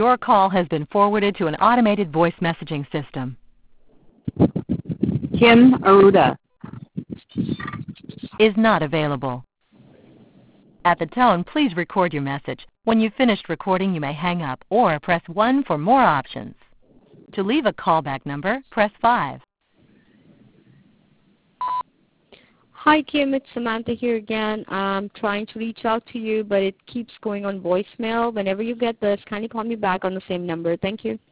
Your call has been forwarded to an automated voice messaging system. Kim Aruda Is not available. At the tone, please record your message. When you've finished recording, you may hang up or press 1 for more options. To leave a callback number, press 5. Hi, Kim. It's Samantha here again. I'm trying to reach out to you, but it keeps going on voicemail. Whenever you get this, kindly call me back on the same number. Thank you.